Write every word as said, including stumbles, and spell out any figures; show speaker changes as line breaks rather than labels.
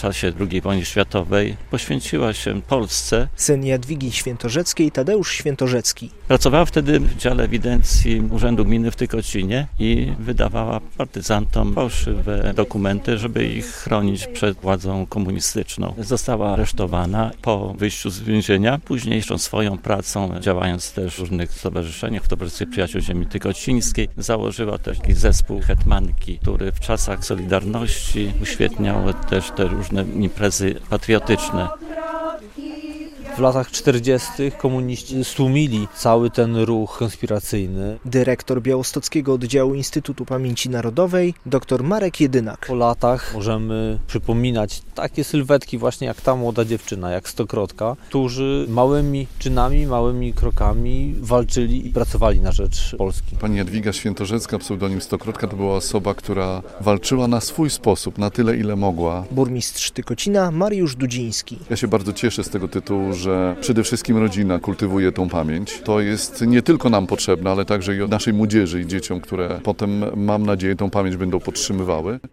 czasie drugiej wojny światowej poświęciła się Polsce.
Syn Jadwigi Świętorzeckiej, Tadeusz Świętorzecki.
Pracowała wtedy w dziale ewidencji Urzędu Gminy w Tykocinie i wydawała partyzantom fałszywe dokumenty, żeby ich chronić przed władzą komunistyczną. Została aresztowana po wyjściu z więzienia. Późniejszą swoją pracą, działając też w różnych stowarzyszeniach, w Towarzystwie Przyjaciół Ziemi Tykocińskiej, założyła też taki zespół Hetmanki, który w czasach Solidarności uświetniał też te różne imprezy patriotyczne.
W latach czterdziestych komuniści stłumili cały ten ruch konspiracyjny.
Dyrektor białostockiego oddziału Instytutu Pamięci Narodowej, dr Marek Jedynak.
Po latach możemy przypominać takie sylwetki właśnie jak ta młoda dziewczyna, jak Stokrotka, którzy małymi czynami, małymi krokami walczyli i pracowali na rzecz Polski.
Pani Jadwiga Świętorzecka, pseudonim Stokrotka, to była osoba, która walczyła na swój sposób, na tyle ile mogła.
Burmistrz Tykocina Mariusz Dudziński.
Ja się bardzo cieszę z tego tytułu, że przede wszystkim rodzina kultywuje tą pamięć. To jest nie tylko nam potrzebne, ale także i naszej młodzieży i dzieciom, które potem, mam nadzieję, tą pamięć będą podtrzymywały.